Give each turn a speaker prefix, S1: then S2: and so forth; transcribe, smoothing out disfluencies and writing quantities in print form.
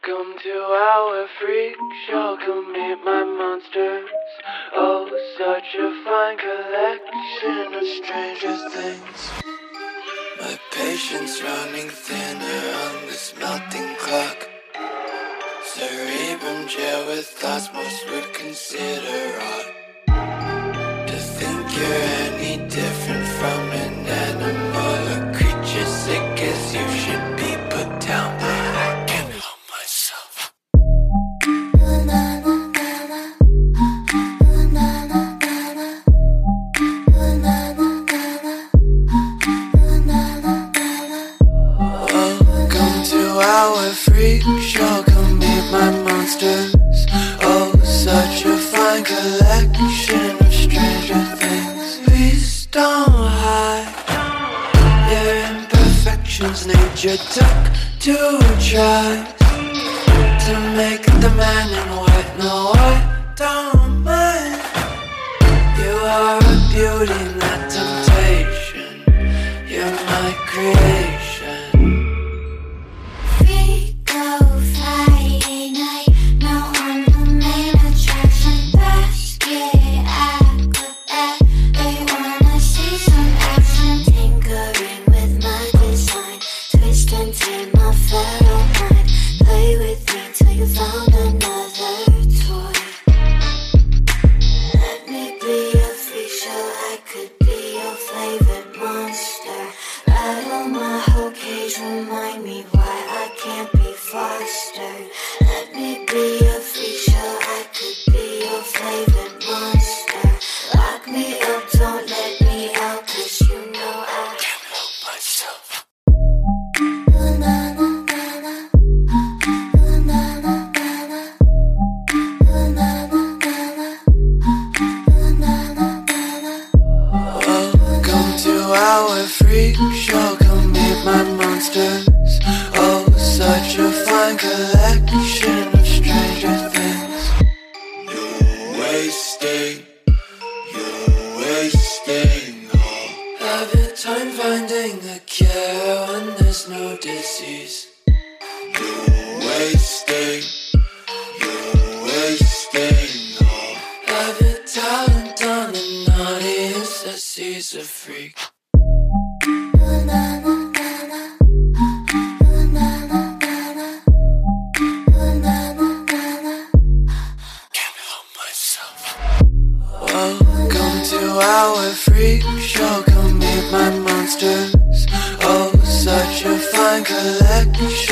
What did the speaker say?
S1: Welcome to our freak show, come meet my monsters. Oh, such a fine collection of stranger things. My patience running thinner on this melting clock. Cerebrum jail with thoughts most would consider odd. To think you're any different from an animal or creature sick as you should be put down, but I can't help myself. Welcome to our freak show, come meet my monsters. Oh, such a fine collection of stranger things. Please don't hide your imperfections. Nature took to try to make the man in white. No, I don't mind. You are a beauty, not temptation. You're my creation.
S2: Friday night, now I'm the main attraction. Basket, acrobat, they wanna see some action. Tinkering with my design, twist and turn my feral mind. Play with me till you found another toy. Let me be a freak show, I could be your favorite monster. Rattle my whole cage, remind me why I can't be fostered. Let me be a freak show, I could be your favorite monster. Lock me up, don't let me out, 'cause you know I
S1: Can't help myself. Welcome to our freak show, come meet my monsters. Oh, such a fine collection of stranger things. You're wasting all of your time finding the cure when there's no disease. You're wasting all of your talent on an audience that sees a freak. Welcome to our freak show, come meet my monsters. Oh, such a fine collection